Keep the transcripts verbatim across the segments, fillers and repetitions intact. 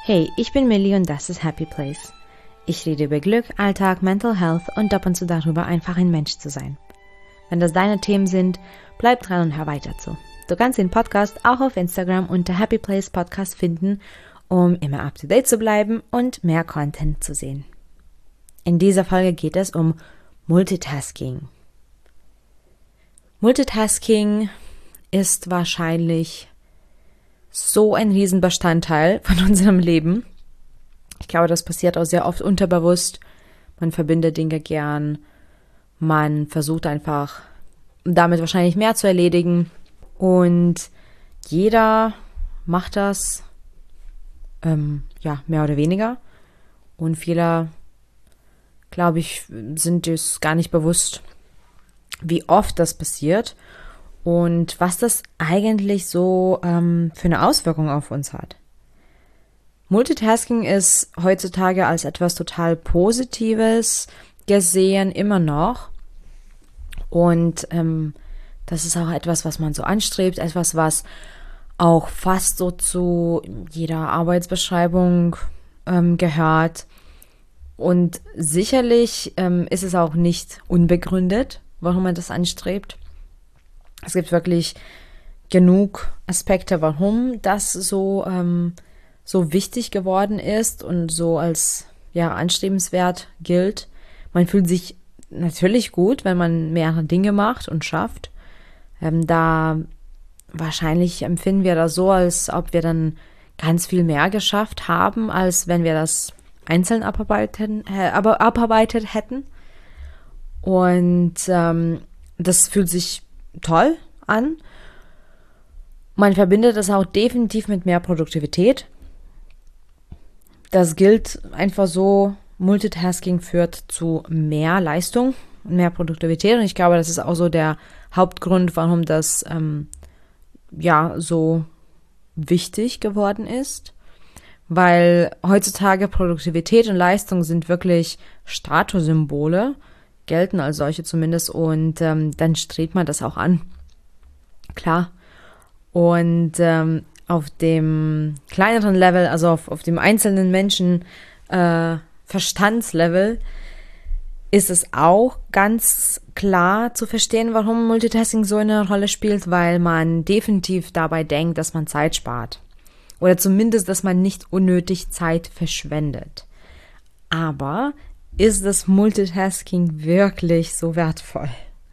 Hey, ich bin Millie und das ist Happy Place. Ich rede über Glück, Alltag, Mental Health und ab und zu darüber, einfach ein Mensch zu sein. Wenn das deine Themen sind, bleib dran und hör weiter zu. Du kannst den Podcast auch auf Instagram unter Happy Place Podcast finden, um immer up to date zu bleiben und mehr Content zu sehen. In dieser Folge geht es um Multitasking. Multitasking ist wahrscheinlich so ein Riesenbestandteil von unserem Leben. Ich glaube, das passiert auch sehr oft unterbewusst. Man verbindet Dinge gern. Man versucht einfach damit wahrscheinlich mehr zu erledigen. Und jeder macht das, ähm, ja, mehr oder weniger. Und viele, glaube ich, sind es gar nicht bewusst, wie oft das passiert und was das eigentlich so ähm, für eine Auswirkung auf uns hat. Multitasking ist heutzutage als etwas total Positives gesehen, immer noch. Und ähm, das ist auch etwas, was man so anstrebt, etwas, was auch fast so zu jeder Arbeitsbeschreibung ähm, gehört. Und sicherlich ähm, ist es auch nicht unbegründet, warum man das anstrebt. Es gibt wirklich genug Aspekte, warum das so ähm, so wichtig geworden ist und so als ja anstrebenswert gilt. Man fühlt sich natürlich gut, wenn man mehrere Dinge macht und schafft. Ähm, da wahrscheinlich empfinden wir das so, als ob wir dann ganz viel mehr geschafft haben, als wenn wir das einzeln abarbeiten, äh, aber abarbeitet hätten. Und ähm, das fühlt sich toll an. Man verbindet das auch definitiv mit mehr Produktivität. Das gilt einfach so, Multitasking führt zu mehr Leistung und mehr Produktivität. Und ich glaube, das ist auch so der Hauptgrund, warum das ähm, ja so wichtig geworden ist. Weil heutzutage Produktivität und Leistung sind wirklich Statussymbole, gelten als solche zumindest, und ähm, dann strebt man das auch an. Klar. Und ähm, auf dem kleineren Level, also auf, auf dem einzelnen Menschen äh, Verstandslevel, ist es auch ganz klar zu verstehen, warum Multitasking so eine Rolle spielt, weil man definitiv dabei denkt, dass man Zeit spart. Oder zumindest, dass man nicht unnötig Zeit verschwendet. Aber ist das Multitasking wirklich so wertvoll?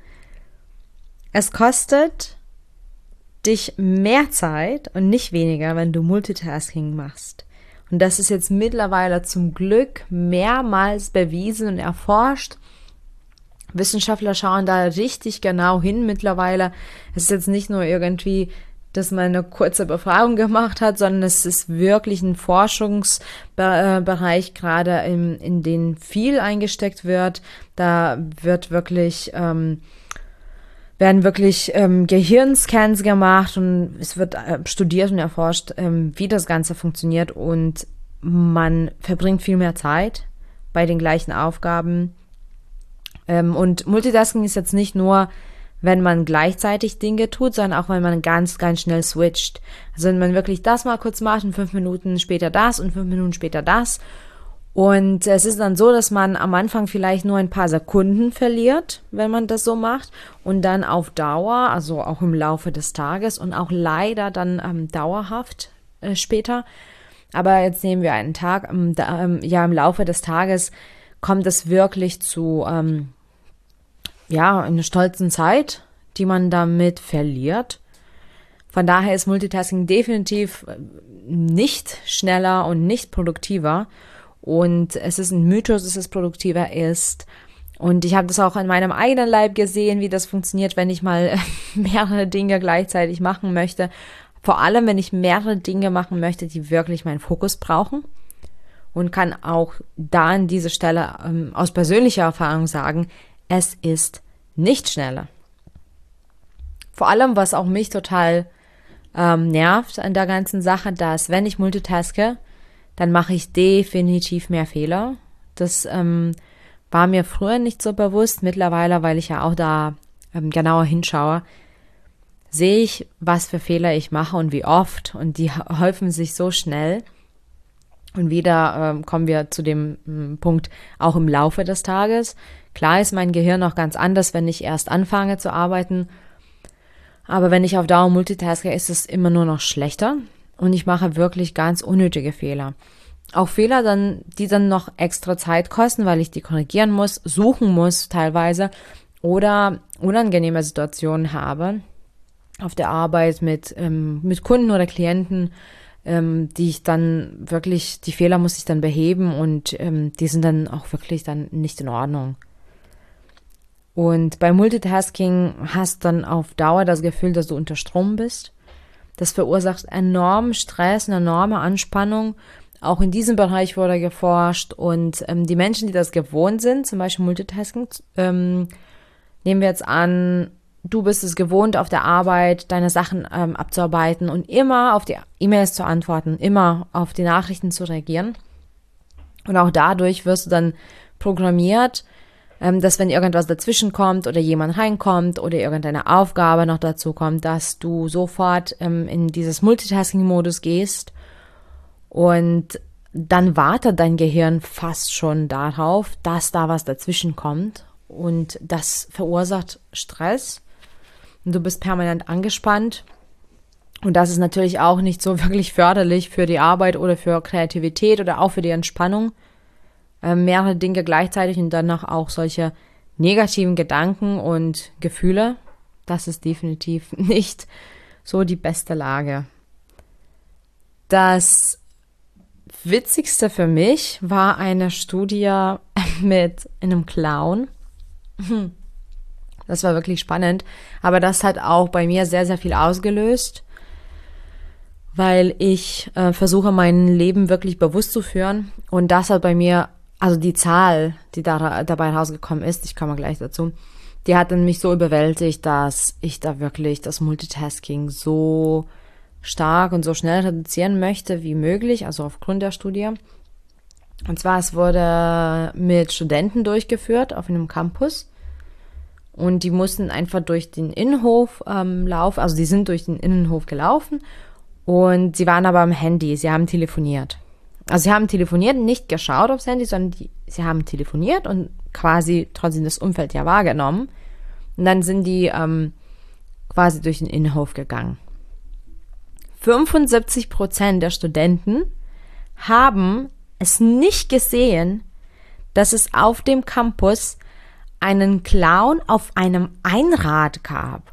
Es kostet dich mehr Zeit und nicht weniger, wenn du Multitasking machst. Und das ist jetzt mittlerweile zum Glück mehrmals bewiesen und erforscht. Wissenschaftler schauen da richtig genau hin mittlerweile. Es ist jetzt nicht nur irgendwie, dass man eine kurze Befragung gemacht hat, sondern es ist wirklich ein Forschungsbereich gerade, in, in den viel eingesteckt wird. Da wird wirklich, ähm, werden wirklich ähm, Gehirnscans gemacht und es wird äh, studiert und erforscht, ähm, wie das Ganze funktioniert, und man verbringt viel mehr Zeit bei den gleichen Aufgaben. Ähm, und Multitasking ist jetzt nicht nur, wenn man gleichzeitig Dinge tut, sondern auch, wenn man ganz, ganz schnell switcht. Also wenn man wirklich das mal kurz macht und fünf Minuten später das und fünf Minuten später das. Und es ist dann so, dass man am Anfang vielleicht nur ein paar Sekunden verliert, wenn man das so macht. Und dann auf Dauer, also auch im Laufe des Tages und auch leider dann ähm, dauerhaft äh, später. Aber jetzt nehmen wir einen Tag, ähm, da, ähm, ja im Laufe des Tages kommt es wirklich zu ähm, ja, eine stolzen Zeit, die man damit verliert. Von daher ist Multitasking definitiv nicht schneller und nicht produktiver. Und es ist ein Mythos, dass es produktiver ist. Und ich habe das auch an meinem eigenen Leib gesehen, wie das funktioniert, wenn ich mal mehrere Dinge gleichzeitig machen möchte. Vor allem, wenn ich mehrere Dinge machen möchte, die wirklich meinen Fokus brauchen. Und kann auch da an dieser Stelle ähm, aus persönlicher Erfahrung sagen, es ist nicht schneller. Vor allem, was auch mich total ähm, nervt an der ganzen Sache, dass, wenn ich multitaske, dann mache ich definitiv mehr Fehler. Das ähm, war mir früher nicht so bewusst. Mittlerweile, weil ich ja auch da ähm, genauer hinschaue, sehe ich, was für Fehler ich mache und wie oft. Und die häufen sich so schnell. Und wieder ähm, kommen wir zu dem ähm, Punkt, auch im Laufe des Tages. Klar ist mein Gehirn noch ganz anders, wenn ich erst anfange zu arbeiten. Aber wenn ich auf Dauer multitaske, ist es immer nur noch schlechter. Und ich mache wirklich ganz unnötige Fehler. Auch Fehler, dann, die dann noch extra Zeit kosten, weil ich die korrigieren muss, suchen muss teilweise. Oder unangenehme Situationen habe auf der Arbeit mit, ähm, mit Kunden oder Klienten, ähm, die ich dann wirklich, die Fehler muss ich dann beheben und ähm, die sind dann auch wirklich dann nicht in Ordnung. Und bei Multitasking hast du dann auf Dauer das Gefühl, dass du unter Strom bist. Das verursacht enormen Stress, eine enorme Anspannung. Auch in diesem Bereich wurde geforscht und ähm, die Menschen, die das gewohnt sind, zum Beispiel Multitasking, ähm, nehmen wir jetzt an, du bist es gewohnt, auf der Arbeit deine Sachen ähm, abzuarbeiten und immer auf die E-Mails zu antworten, immer auf die Nachrichten zu reagieren. Und auch dadurch wirst du dann programmiert, ähm, dass wenn irgendwas dazwischen kommt oder jemand reinkommt oder irgendeine Aufgabe noch dazu kommt, dass du sofort ähm, in dieses Multitasking-Modus gehst und dann wartet dein Gehirn fast schon darauf, dass da was dazwischen kommt und das verursacht Stress. Und du bist permanent angespannt. Und das ist natürlich auch nicht so wirklich förderlich für die Arbeit oder für Kreativität oder auch für die Entspannung. Äh, mehrere Dinge gleichzeitig und danach auch solche negativen Gedanken und Gefühle. Das ist definitiv nicht so die beste Lage. Das Witzigste für mich war eine Studie mit einem Clown. Das war wirklich spannend, aber das hat auch bei mir sehr, sehr viel ausgelöst, weil ich äh, versuche, mein Leben wirklich bewusst zu führen und das hat bei mir, also die Zahl, die da, dabei rausgekommen ist, ich komme gleich dazu, die hat dann mich so überwältigt, dass ich da wirklich das Multitasking so stark und so schnell reduzieren möchte wie möglich, also aufgrund der Studie. Und zwar, es wurde mit Studenten durchgeführt auf einem Campus. Und die mussten einfach durch den Innenhof ähm, laufen, also die sind durch den Innenhof gelaufen und sie waren aber am Handy, sie haben telefoniert. Also sie haben telefoniert, nicht geschaut aufs Handy, sondern die, sie haben telefoniert und quasi trotzdem das Umfeld ja wahrgenommen. Und dann sind die ähm, quasi durch den Innenhof gegangen. fünfundsiebzig Prozent der Studenten haben es nicht gesehen, dass es auf dem Campus einen Clown auf einem Einrad gab.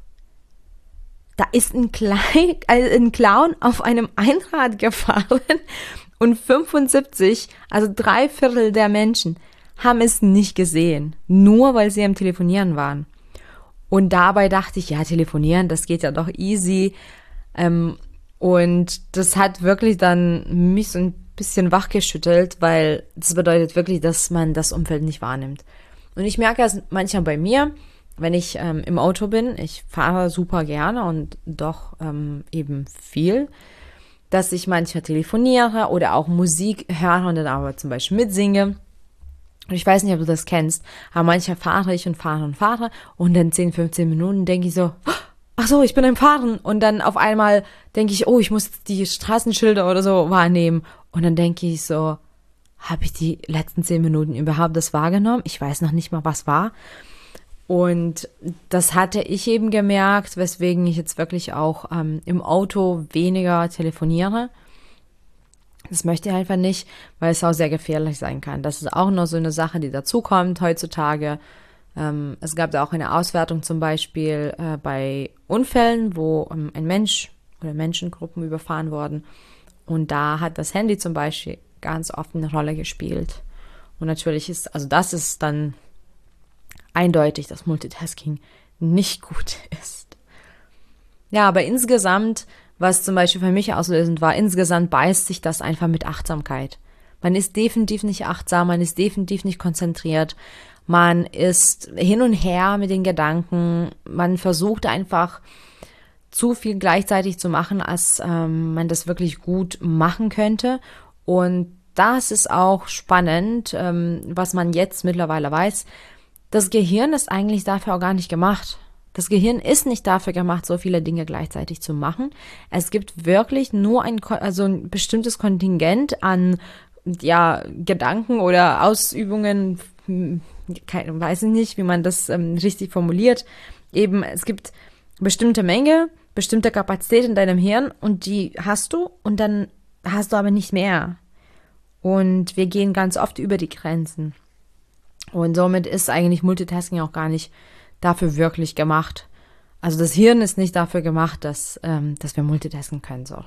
Da ist ein, Klein, äh, ein Clown auf einem Einrad gefahren und fünfundsiebzig, also drei Viertel der Menschen, haben es nicht gesehen, nur weil sie am Telefonieren waren. Und dabei dachte ich, ja, telefonieren, das geht ja doch easy. Ähm, und das hat wirklich dann mich so ein bisschen wachgeschüttelt, weil das bedeutet wirklich, dass man das Umfeld nicht wahrnimmt. Und ich merke es manchmal bei mir, wenn ich ähm, im Auto bin, ich fahre super gerne und doch ähm, eben viel, dass ich manchmal telefoniere oder auch Musik höre und dann aber zum Beispiel mitsinge. Und ich weiß nicht, ob du das kennst, aber manchmal fahre ich und fahre und fahre und dann zehn, fünfzehn Minuten denke ich so, ach so, ich bin am Fahren. Und dann auf einmal denke ich, oh, ich muss die Straßenschilder oder so wahrnehmen. Und dann denke ich so, habe ich die letzten zehn Minuten überhaupt das wahrgenommen? Ich weiß noch nicht mal, was war. Und das hatte ich eben gemerkt, weswegen ich jetzt wirklich auch ähm, im Auto weniger telefoniere. Das möchte ich einfach nicht, weil es auch sehr gefährlich sein kann. Das ist auch noch so eine Sache, die dazukommt heutzutage. Ähm, es gab da auch eine Auswertung zum Beispiel äh, bei Unfällen, wo ähm, ein Mensch oder Menschengruppen überfahren wurden. Und da hat das Handy zum Beispiel ganz oft eine Rolle gespielt. Und natürlich ist, also das ist dann eindeutig, dass Multitasking nicht gut ist. Ja, aber insgesamt, was zum Beispiel für mich auslösend war, insgesamt beißt sich das einfach mit Achtsamkeit. Man ist definitiv nicht achtsam, man ist definitiv nicht konzentriert, man ist hin und her mit den Gedanken, man versucht einfach zu viel gleichzeitig zu machen, als ähm, man das wirklich gut machen könnte. Und das ist auch spannend, ähm, was man jetzt mittlerweile weiß. Das Gehirn ist eigentlich dafür auch gar nicht gemacht. Das Gehirn ist nicht dafür gemacht, so viele Dinge gleichzeitig zu machen. Es gibt wirklich nur ein, also ein bestimmtes Kontingent an ja, Gedanken oder Ausübungen, keine, weiß ich nicht, wie man das ähm, richtig formuliert. Eben, es gibt bestimmte Menge, bestimmte Kapazität in deinem Hirn und die hast du und dann hast du aber nicht mehr. Und wir gehen ganz oft über die Grenzen. Und somit ist eigentlich Multitasking auch gar nicht dafür wirklich gemacht. Also das Hirn ist nicht dafür gemacht, dass, ähm, dass wir multitasken können. So.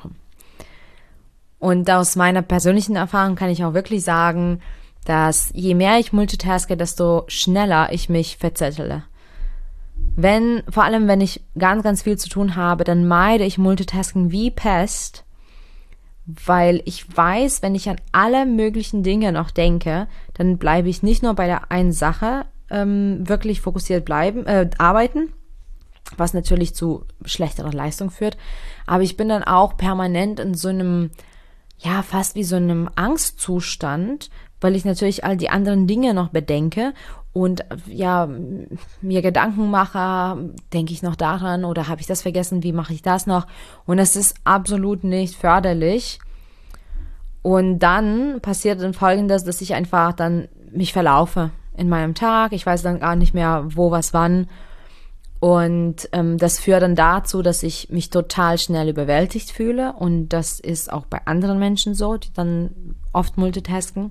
Und aus meiner persönlichen Erfahrung kann ich auch wirklich sagen, dass je mehr ich multitaske, desto schneller ich mich verzettele. Wenn, vor allem wenn ich ganz, ganz viel zu tun habe, dann meide ich Multitasking wie Pest, weil ich weiß, wenn ich an alle möglichen Dinge noch denke, dann bleibe ich nicht nur bei der einen Sache ähm, wirklich fokussiert bleiben, äh, arbeiten, was natürlich zu schlechterer Leistung führt, aber ich bin dann auch permanent in so einem, ja, fast wie so einem Angstzustand, weil ich natürlich all die anderen Dinge noch bedenke und ja, mir Gedanken mache, denke ich noch daran oder habe ich das vergessen, wie mache ich das noch? Und das ist absolut nicht förderlich. Und dann passiert dann Folgendes, dass ich einfach dann mich verlaufe in meinem Tag. Ich weiß dann gar nicht mehr, wo, was, wann. Und ähm, das führt dann dazu, dass ich mich total schnell überwältigt fühle. Und das ist auch bei anderen Menschen so, die dann oft multitasken.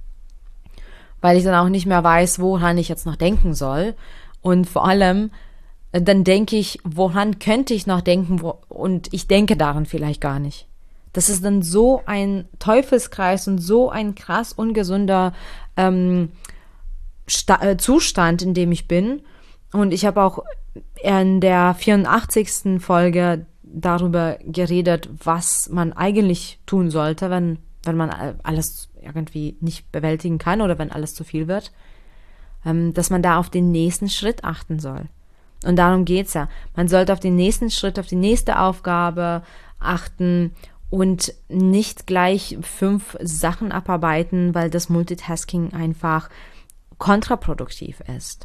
Weil ich dann auch nicht mehr weiß, woran ich jetzt noch denken soll. Und vor allem, äh, dann denke ich, woran könnte ich noch denken? Wo, und ich denke daran vielleicht gar nicht. Das ist dann so ein Teufelskreis und so ein krass ungesunder ähm, Sta- äh, Zustand, in dem ich bin. Und ich habe auch in der vierundachtzigsten Folge darüber geredet, was man eigentlich tun sollte, wenn, wenn man alles irgendwie nicht bewältigen kann oder wenn alles zu viel wird, ähm, dass man da auf den nächsten Schritt achten soll. Und darum geht's ja. Man sollte auf den nächsten Schritt, auf die nächste Aufgabe achten und nicht gleich fünf Sachen abarbeiten, weil das Multitasking einfach kontraproduktiv ist.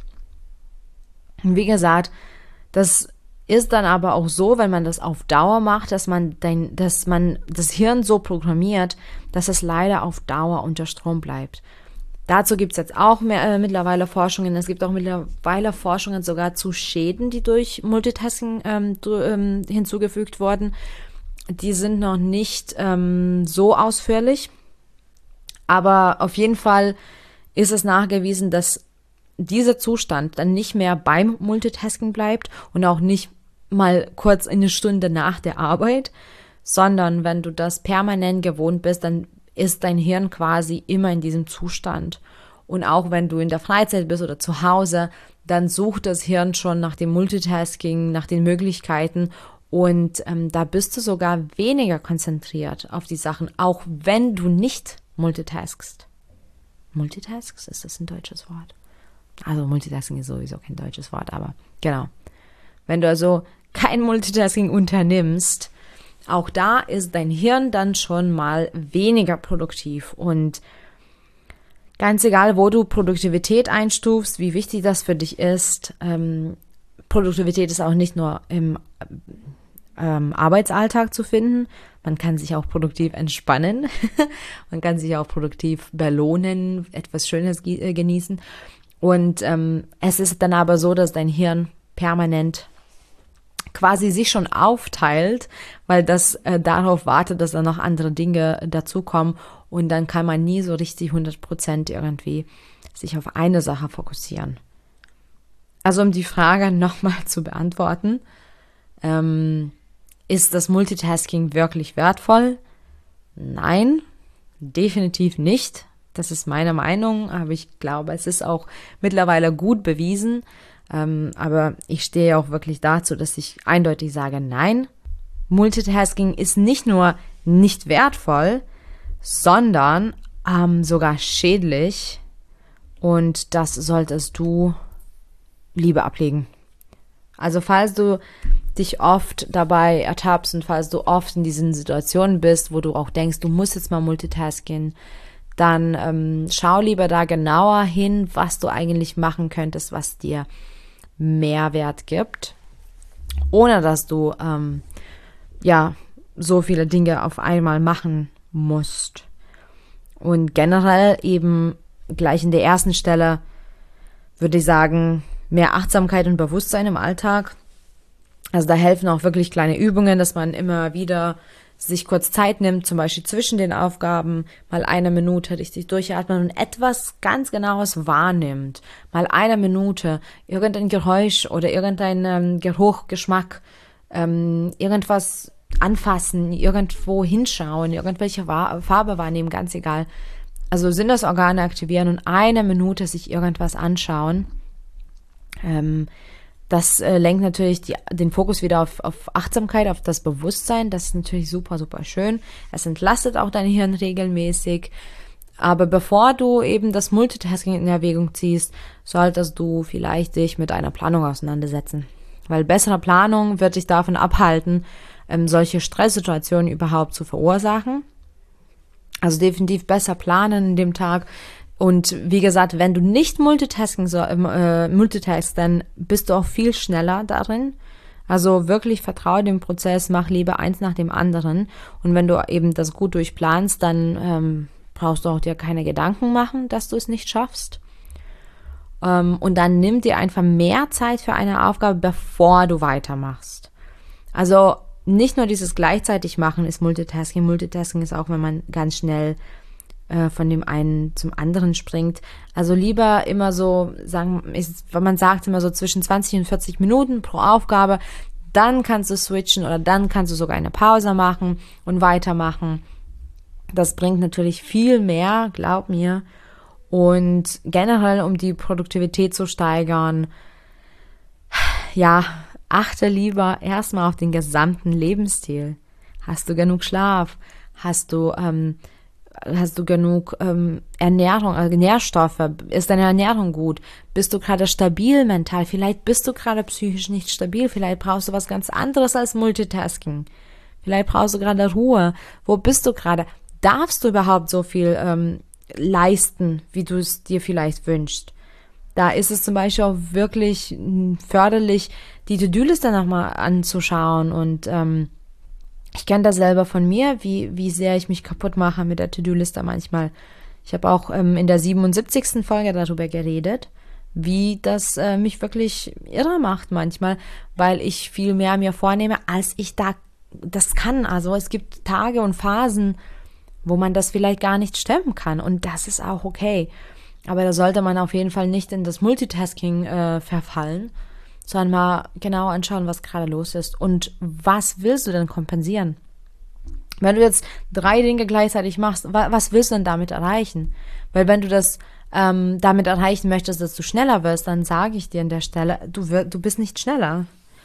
Und wie gesagt, das ist dann aber auch so, wenn man das auf Dauer macht, dass man, dein, dass man das Hirn so programmiert, dass es leider auf Dauer unter Strom bleibt. Dazu gibt es jetzt auch mehr, äh, mittlerweile Forschungen. Es gibt auch mittlerweile Forschungen sogar zu Schäden, die durch Multitasking ähm, du, ähm, hinzugefügt wurden. Die sind noch nicht ähm, so ausführlich, aber auf jeden Fall ist es nachgewiesen, dass dieser Zustand dann nicht mehr beim Multitasking bleibt und auch nicht mal kurz eine Stunde nach der Arbeit, sondern wenn du das permanent gewohnt bist, dann ist dein Hirn quasi immer in diesem Zustand. Und auch wenn du in der Freizeit bist oder zu Hause, dann sucht das Hirn schon nach dem Multitasking, nach den Möglichkeiten und ähm, da bist du sogar weniger konzentriert auf die Sachen, auch wenn du nicht multitaskst. Multitaskst, ist das ein deutsches Wort? Also Multitasking ist sowieso kein deutsches Wort, aber genau. Wenn du also kein Multitasking unternimmst, auch da ist dein Hirn dann schon mal weniger produktiv. Und ganz egal, wo du Produktivität einstufst, wie wichtig das für dich ist, ähm, Produktivität ist auch nicht nur im ähm, Arbeitsalltag zu finden. Man kann sich auch produktiv entspannen. Man kann sich auch produktiv belohnen, etwas Schönes ge- genießen. Und ähm, es ist dann aber so, dass dein Hirn permanent quasi sich schon aufteilt, weil das äh, darauf wartet, dass da noch andere Dinge dazukommen und dann kann man nie so richtig hundert Prozent irgendwie sich auf eine Sache fokussieren. Also um die Frage nochmal zu beantworten, ähm, ist das Multitasking wirklich wertvoll? Nein, definitiv nicht. Das ist meine Meinung, aber ich glaube, es ist auch mittlerweile gut bewiesen. Ähm, aber ich stehe auch wirklich dazu, dass ich eindeutig sage, nein, Multitasking ist nicht nur nicht wertvoll, sondern ähm, sogar schädlich und das solltest du lieber ablegen. Also falls du dich oft dabei ertappst und falls du oft in diesen Situationen bist, wo du auch denkst, du musst jetzt mal multitasken, dann ähm, schau lieber da genauer hin, was du eigentlich machen könntest, was dir Mehrwert gibt, ohne dass du ähm, ja so viele Dinge auf einmal machen musst. Und generell eben gleich in der ersten Stelle würde ich sagen, mehr Achtsamkeit und Bewusstsein im Alltag. Also da helfen auch wirklich kleine Übungen, dass man immer wieder sich kurz Zeit nimmt, zum Beispiel zwischen den Aufgaben, mal eine Minute richtig durchatmen und etwas ganz Genaues wahrnimmt. Mal eine Minute, irgendein Geräusch oder irgendein ähm, Geruch, Geschmack, ähm, irgendwas anfassen, irgendwo hinschauen, irgendwelche Farbe wahrnehmen, ganz egal. Also Sinnesorgane aktivieren und eine Minute sich irgendwas anschauen. Ähm, Das äh, lenkt natürlich die, den Fokus wieder auf, auf Achtsamkeit, auf das Bewusstsein. Das ist natürlich super, super schön. Es entlastet auch dein Hirn regelmäßig. Aber bevor du eben das Multitasking in Erwägung ziehst, solltest du vielleicht dich mit einer Planung auseinandersetzen. Weil bessere Planung wird dich davon abhalten, ähm, solche Stresssituationen überhaupt zu verursachen. Also definitiv besser planen in dem Tag. Und wie gesagt, wenn du nicht multitasking so, äh, multitask, dann bist du auch viel schneller darin. Also wirklich vertraue dem Prozess, mach lieber eins nach dem anderen. Und wenn du eben das gut durchplanst, dann ähm, brauchst du auch dir keine Gedanken machen, dass du es nicht schaffst. Ähm, und dann nimm dir einfach mehr Zeit für eine Aufgabe, bevor du weitermachst. Also nicht nur dieses gleichzeitig machen ist Multitasking. Multitasking ist auch, wenn man ganz schnell von dem einen zum anderen springt. Also lieber immer so, sagen, ist, wenn man sagt immer so zwischen zwanzig und vierzig Minuten pro Aufgabe, dann kannst du switchen oder dann kannst du sogar eine Pause machen und weitermachen. Das bringt natürlich viel mehr, glaub mir. Und generell, um die Produktivität zu steigern, ja, achte lieber erstmal auf den gesamten Lebensstil. Hast du genug Schlaf? Hast du, ähm, Hast du genug ähm, Ernährung, also Nährstoffe? Ist deine Ernährung gut? Bist du gerade stabil mental? Vielleicht bist du gerade psychisch nicht stabil. Vielleicht brauchst du was ganz anderes als Multitasking. Vielleicht brauchst du gerade Ruhe. Wo bist du gerade? Darfst du überhaupt so viel ähm, leisten, wie du es dir vielleicht wünschst? Da ist es zum Beispiel auch wirklich förderlich, die To-Do-Liste nochmal anzuschauen und ähm, ich kenne das selber von mir, wie, wie sehr ich mich kaputt mache mit der To-Do-Liste manchmal. Ich habe auch ähm, in der siebenundsiebzigsten Folge darüber geredet, wie das äh, mich wirklich irre macht manchmal, weil ich viel mehr mir vornehme, als ich da das kann. Also es gibt Tage und Phasen, wo man das vielleicht gar nicht stemmen kann und das ist auch okay. Aber da sollte man auf jeden Fall nicht in das Multitasking äh, verfallen, sondern mal genau anschauen, was gerade los ist und was willst du denn kompensieren? Wenn du jetzt drei Dinge gleichzeitig machst, wa- was willst du denn damit erreichen? Weil wenn du das ähm, damit erreichen möchtest, dass du schneller wirst, dann sage ich dir an der Stelle, du, wir, du bist nicht schneller.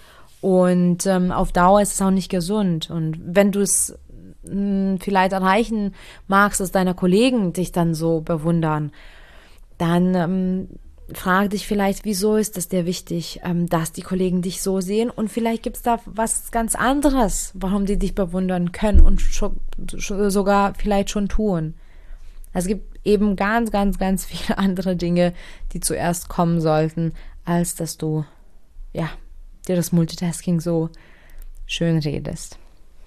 Und ähm, auf Dauer ist es auch nicht gesund. Und wenn du es mh, vielleicht erreichen magst, dass deine Kollegen dich dann so bewundern, dann ähm, frag dich vielleicht, wieso ist es dir wichtig, ähm, dass die Kollegen dich so sehen und vielleicht gibt es da was ganz anderes, warum die dich bewundern können und schon, schon, sogar vielleicht schon tun. Es gibt eben ganz, ganz, ganz viele andere Dinge, die zuerst kommen sollten, als dass du, ja, dir das Multitasking so schön redest.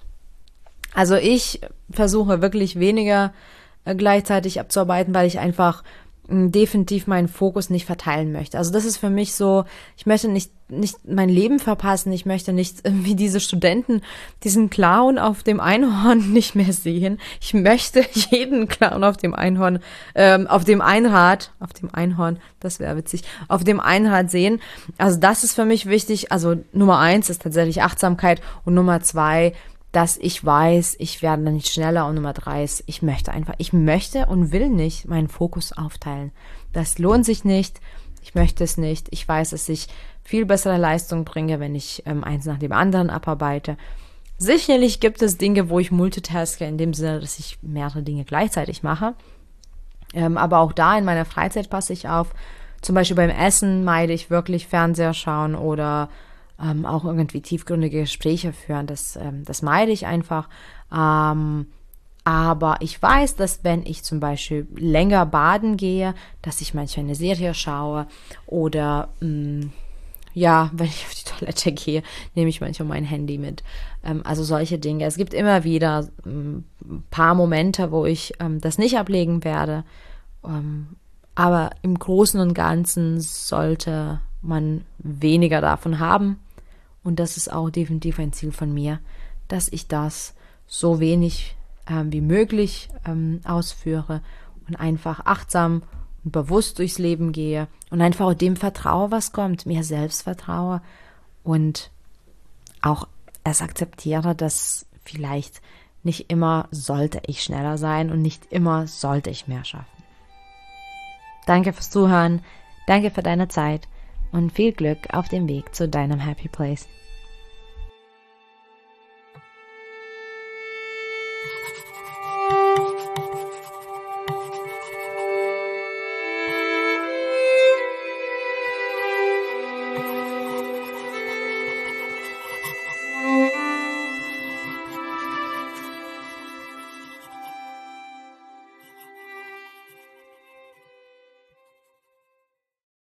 Also ich versuche wirklich weniger äh, gleichzeitig abzuarbeiten, weil ich einfach definitiv meinen Fokus nicht verteilen möchte. Also das ist für mich so, ich möchte nicht nicht mein Leben verpassen, ich möchte nicht wie diese Studenten diesen Clown auf dem Einhorn nicht mehr sehen. Ich möchte jeden Clown auf dem Einhorn, ähm, auf dem Einrad, auf dem Einhorn, das wäre witzig, auf dem Einrad sehen. Also das ist für mich wichtig. Also Nummer eins ist tatsächlich Achtsamkeit und Nummer zwei, dass ich weiß, ich werde dann nicht schneller und Nummer drei ist, ich möchte einfach, ich möchte und will nicht meinen Fokus aufteilen. Das lohnt sich nicht, ich möchte es nicht, ich weiß, dass ich viel bessere Leistung bringe, wenn ich ähm, eins nach dem anderen abarbeite. Sicherlich gibt es Dinge, wo ich multitaske, in dem Sinne, dass ich mehrere Dinge gleichzeitig mache, ähm, aber auch da in meiner Freizeit passe ich auf, zum Beispiel beim Essen meide ich wirklich Fernseher schauen oder Ähm, auch irgendwie tiefgründige Gespräche führen, das, ähm, das meide ich einfach. Ähm, aber ich weiß, dass wenn ich zum Beispiel länger baden gehe, dass ich manchmal eine Serie schaue oder mh, ja, wenn ich auf die Toilette gehe, nehme ich manchmal mein Handy mit. Ähm, also solche Dinge. Es gibt immer wieder ein ähm, paar Momente, wo ich ähm, das nicht ablegen werde. Ähm, aber im Großen und Ganzen sollte man weniger davon haben. Und das ist auch definitiv ein Ziel von mir, dass ich das so wenig ähm, wie möglich ähm, ausführe und einfach achtsam und bewusst durchs Leben gehe und einfach dem vertraue, was kommt, mir selbst vertraue und auch es akzeptiere, dass vielleicht nicht immer sollte ich schneller sein und nicht immer sollte ich mehr schaffen. Danke fürs Zuhören, danke für deine Zeit und viel Glück auf dem Weg zu deinem Happy Place.